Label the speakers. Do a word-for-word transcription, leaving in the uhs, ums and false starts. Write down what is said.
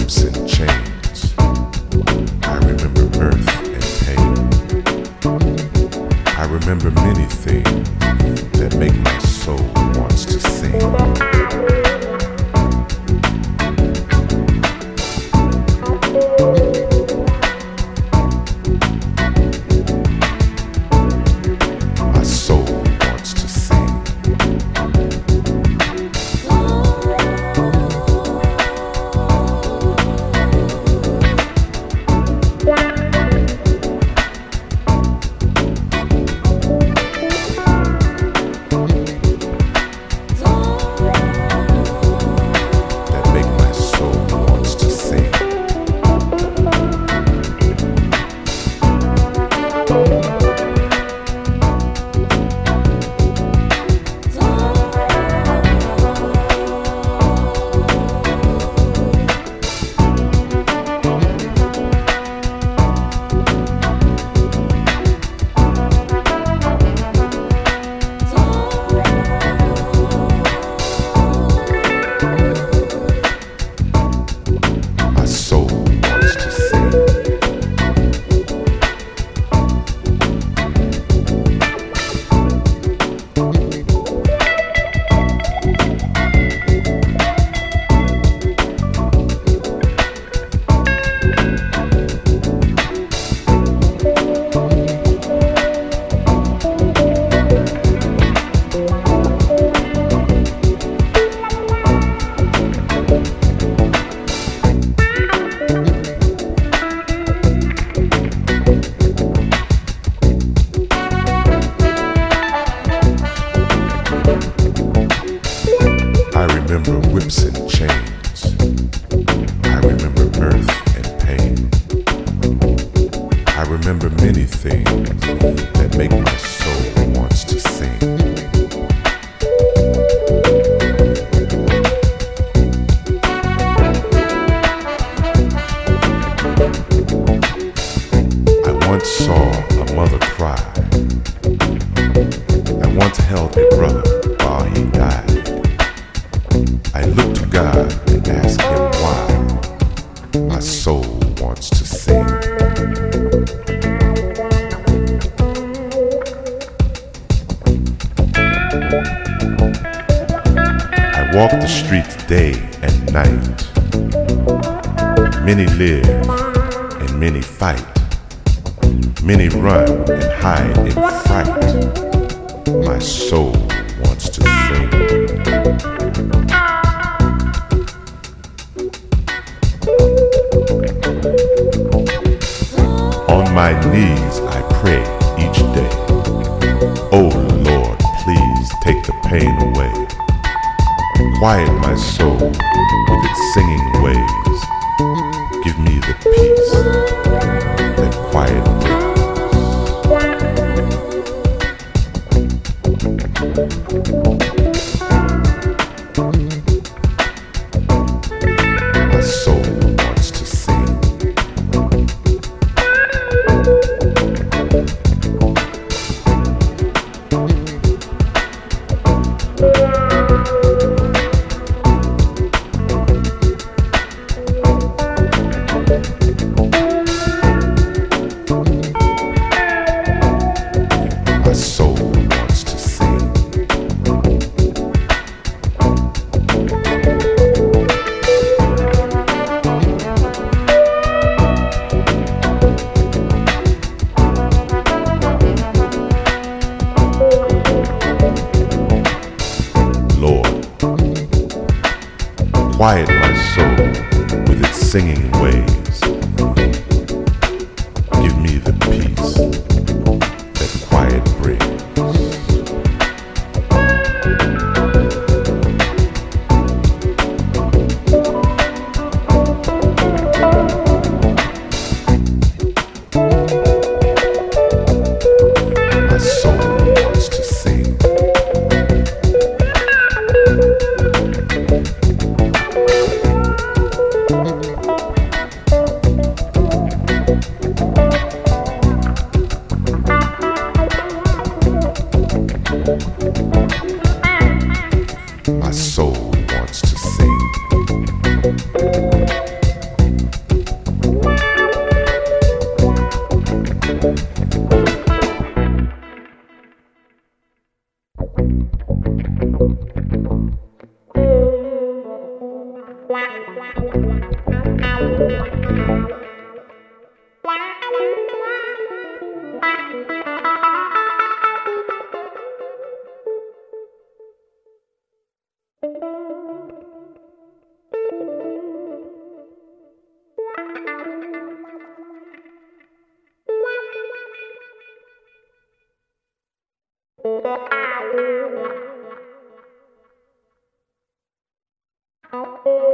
Speaker 1: whips and chains. I remember mirth and pain. I remember many things that make my soul wants to sing.
Speaker 2: Many live and many fight. Many run and hide in fright. My soul wants to sing. On my knees I pray each day. Oh Lord, please take the pain away. Quiet my soul with its singing ways. Give me the peace that quiet brings. My soul wants to sing. Quiet my soul with its singing ways. Give me the peace that quiet brings. My soul wants to sing.
Speaker 3: Thank